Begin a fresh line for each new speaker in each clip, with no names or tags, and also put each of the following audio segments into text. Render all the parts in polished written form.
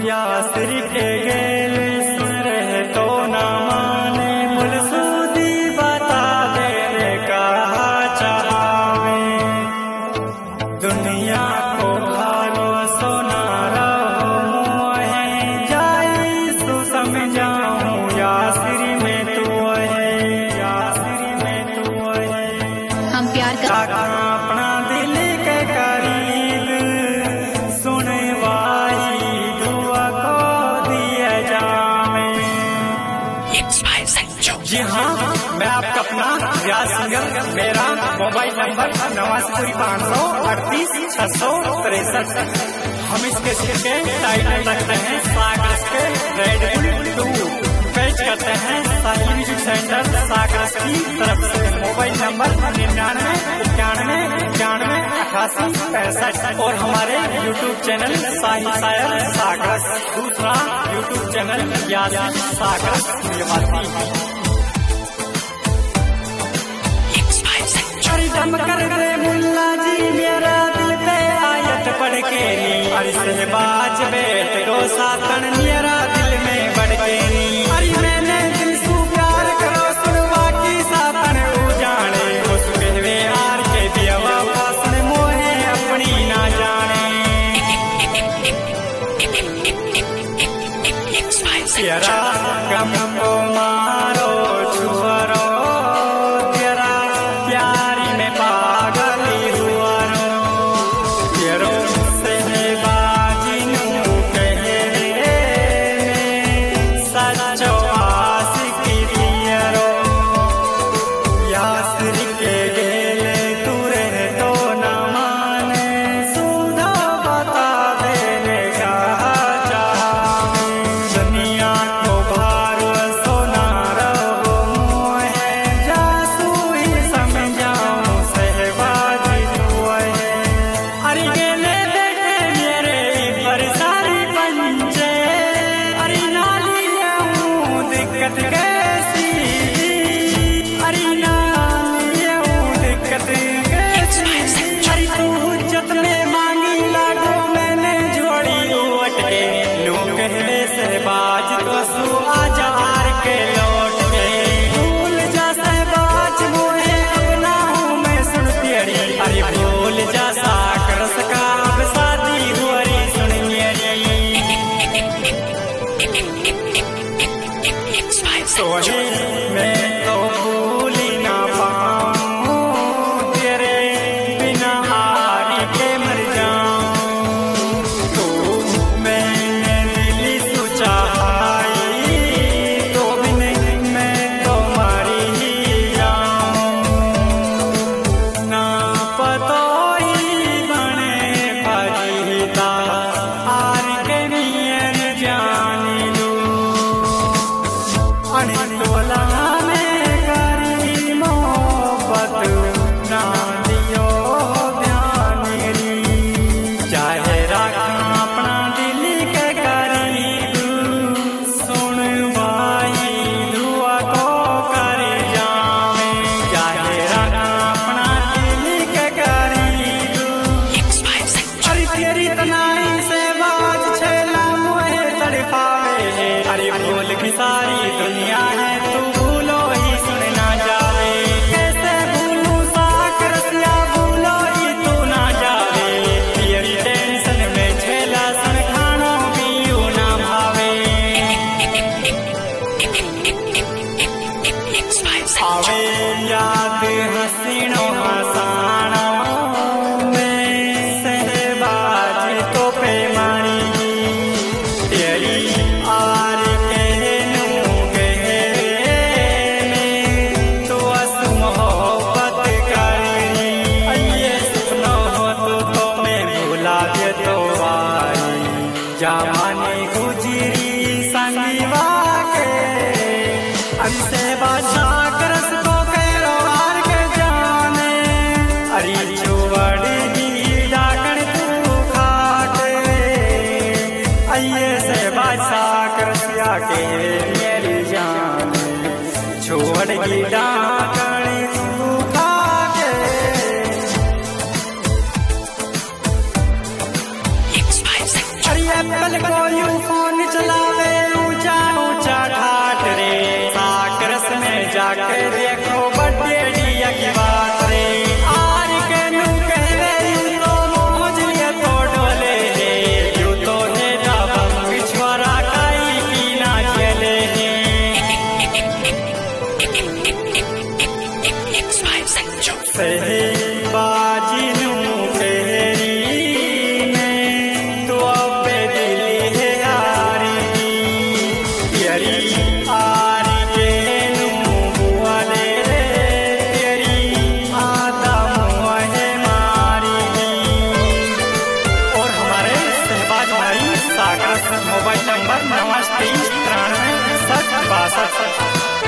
या सिर के गेल सुन रहे तो ना माने बोल सूदी बता देने का चाहवे दुनिया को भालो सोना रहो है जाई सु समझाऊं या सिर में तू है या सिर में तू है
हम प्यार कर
अपना दिल के करीब सुने वाही दुआ को दिया जावे। जी हाँ, मैं आपका अपना रियाज सिंगर। मेरा मोबाइल नंबर 8938386663। हम इसके के टाइटल रखते हैं सागरस के रेड बुल 2 पेश करते हैं साहिल म्यूजिक सेंटर सागरस की तरफ से। मोबाइल नंबर 9991918865 और हमारे यूट्यूब चैनल साहिल शायर सागरस, दूसरा यूट्यूब चैनल यासिन सागरस निवासी। दम कर दे मुल्ला जी मेरा दिल पे आयत पढ़ के नी अरे से बाज बेट रोसा तन मेरा दिल में बढ़ के नी अरे मैंने दिल सु प्यार करो सुनवा की सातन जाने उस कहवे यार के दिया पासन मोहे अपनी ना जाने तेरा गम को मारो छुअरो तेरा प्यारी में पागली हुआ रो तेरो से बाजिनू कहे सच्चो आशिकी दियरो यासिर के गेले तू रहे तो ना माने सुधा बता देने का चाहवे दुनिया को भारो सोना रहो मोहे जासू ही समझाऊं सहबाजी तू है अरे गेले बैठे मेरे पर सारी पंचे अरे नालियां दिक्कत कैसी अरे नालियां दिक्कत कैसी अरे तू हुज्जत में मांगी लाडो मैंने जोड़ी उठ के लू कहने से बाज तो सु आजा हार के लौट के भूल जा सहबाज मोहे अपना हूँ मैं सुन तेरी अरे भूल जा साकर सका अब शादी हुरी सुन मेरी सोहे मैं तो भूली ना पाऊं तेरे बिना हारी के मर जाऊं तो मैंने दिल सुचाई तो भी नहीं मैं तो मारी ही जाऊं ना पतोई बने फजीता हार के नियन जानी लूं अनितोला में करी मोहब्बत ना दियो ध्यान री चाहे रखा अपना दिल के करीब सुन भाई दुआ को कर जावे चाहे रखा अपना दिल के करीब अरे तेरी तनाई से बाज छेला मुहे तड़पावे अरे भूल की सारी दुनिया है तू भूलो ही सुन ना जावे कैसे भूलूं साकर सिया भूलो ही तू ना जावे तेरी टेंशन में छेला सुन खानो भी यूं ना भावे आवे याद हसीनो हसानो में सहबाज तो पैमानी तेरी आर कहनू कहे में तो असु मोहब्बत करी ये सुनो तो मैं भुला दे तो आई जमाने गुजरी संगीवा के हमसे बादशाह करस को केरो हार के जाने अरे चुवड़ी दी डाकण तू खाटे अये से बादशाह करसिया के मेरी जान छोड़ की डाकण तू खाटे अरे एप्पल को यूफोन चलावे ऊंचा ऊंचा ठाट रे। साकरस में जाके देखो बर्थडे डिया की बात रे। आर के नू कहवे यूं तो मोहजलिया तो डोले रे। यूं तो है दाबम बिछवारा काई की ना चले रे। सही बाजी नू मोबाइल नंबर 93936762।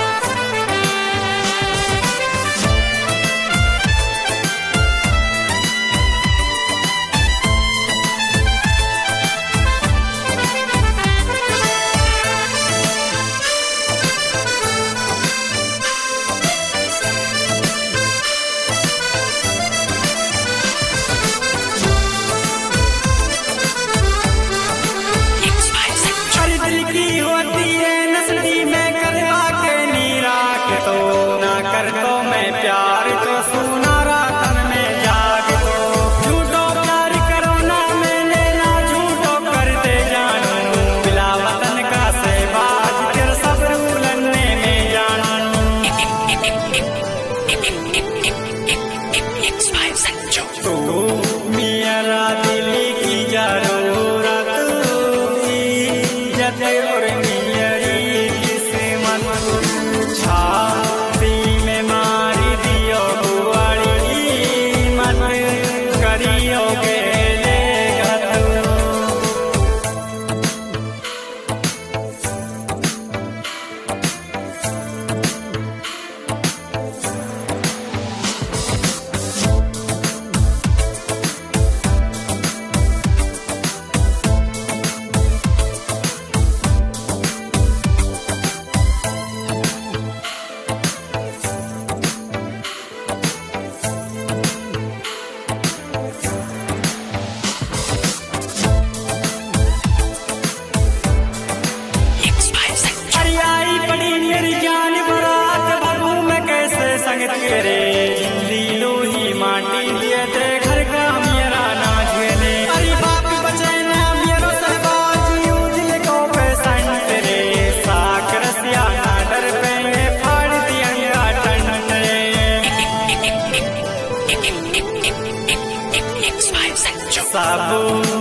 सब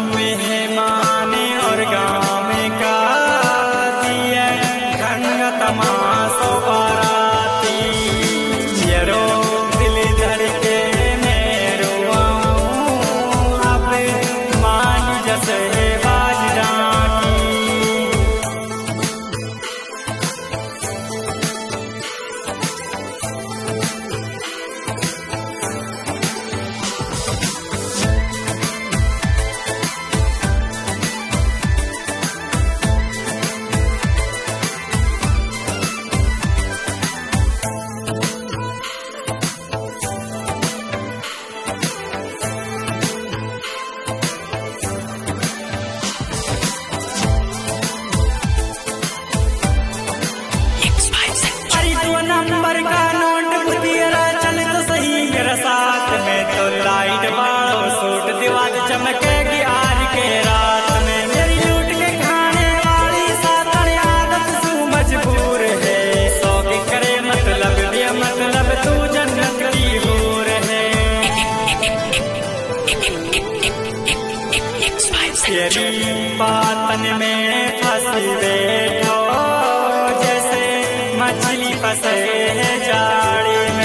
मेहमान और गाँव का दिए ढंग तमाशो बाराती। येरो दिल धड़के मेरो अब मान जैसे बाज डाकी। नंबर का नोट बुतियरा चल तो सही मेरा साथ में तो लाइट वालों सूट दीवार चमकेगी आज के रात में। मेरी लूट के खाने वाली सातड़ आदत तू मजबूर है। सौ की करे मतलब दिया मतलब तू जन्नत की हूर है। तेरी बातन में फंसी बैठो जैसे मछली फंसे है जाड़ी में।